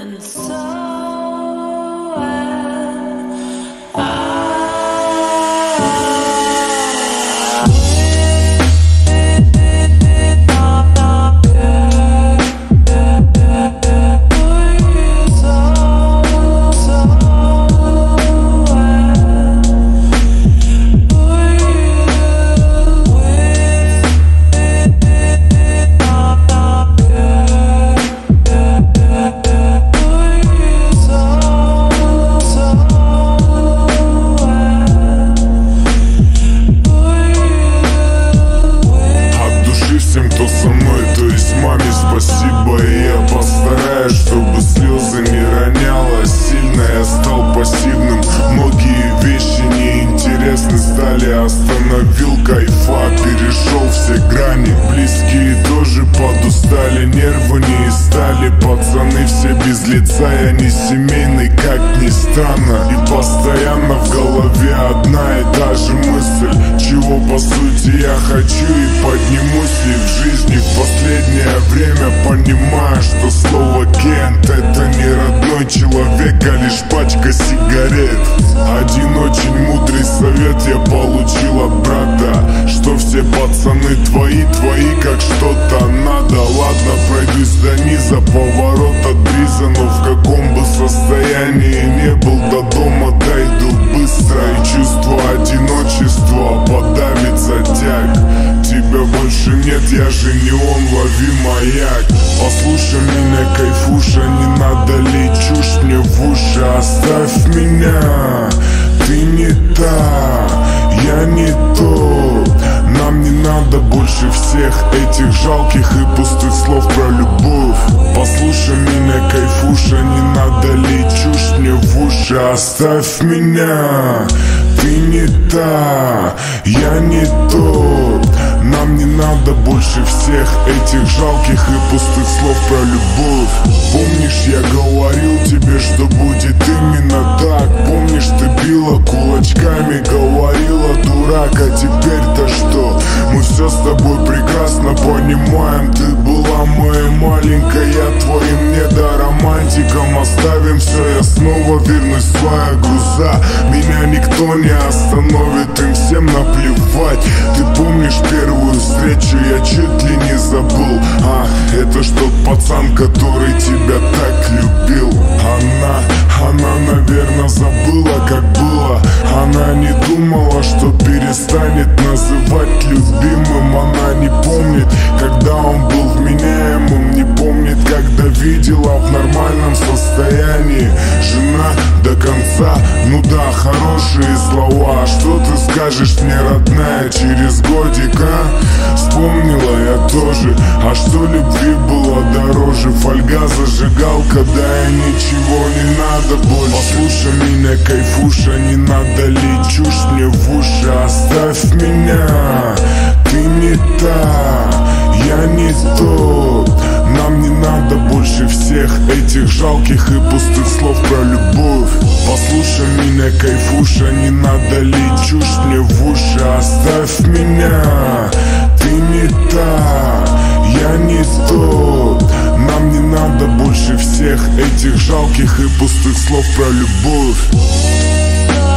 Спасибо, и я постараюсь, чтобы слезы не роняла. Сильно я стал пассивным, многие вещи неинтересны стали. Остановил кайфа, перешел все грани. Близкие тоже подустали, нервы не стали. Пацаны все без лица, я не семейный, как ни странно. И постоянно в голове одна и та же мысль, чего по сути я хочу и поднимусь ли в жизни. В последнее время понимаю, что слово Кент — это не родной человек, а лишь пачка сигарет. Один очень мудрый совет я получил от брата, что все пацаны твои, как что-то надо. Ладно, пройдусь до низа, поворот от бриза, но в каком бы состоянии не был, до дома дойду быстро. И чувство одиночества подавит затяг. Тебя больше нет, я же не он, лови маяк. Послушай меня, кайфуша, не надо лить чушь мне в уши. Оставь меня, ты не та, я не тот. Нам не надо больше всех этих жалких и пустых слов про любовь. Послушай меня, кайфуша, не надо лить чушь мне в уши. Оставь меня, ты не та, я не тот. Нам не надо больше всех этих жалких и пустых слов про любовь. Помнишь, я говорил тебе, что будет именно так? Помнишь, ты била кулачками, говорила дурак, а теперь-то что? Мы все с тобой прекрасно понимаем. Ты была моей маленькой, я твоим недоромантиком. Оставим все, я снова вернусь в свои груза. Меня никто не остановит, им всем наплевать. Ты помнишь первую встречу, я чуть ли не забыл. Это ж тот пацан, который тебя так любил. Она, наверное, забыла, как было. Она не думала, что перестанет называть любимым. Она не помнит, когда он был вменяемым. Не помнит, когда видела в нормальном состоянии. Жена до конца, ну да, хорошие слова. Что ты скажешь мне, родная, через годик, а? Вспомнила я тоже, а что любви было дороже? Фольга, зажигалка, да и ничего не надо больше. Послушай меня, кайфуша, не надо лить чушь мне в уши. Оставь меня, ты не та, я не тот. Нам не надо больше всех этих жалких и пустых слов про любовь. Послушай меня, кайфуша, не надо лить чушь мне в уши. Оставь меня, ты не та, я не тот. Нам не надо больше всех этих жалких и пустых слов про любовь.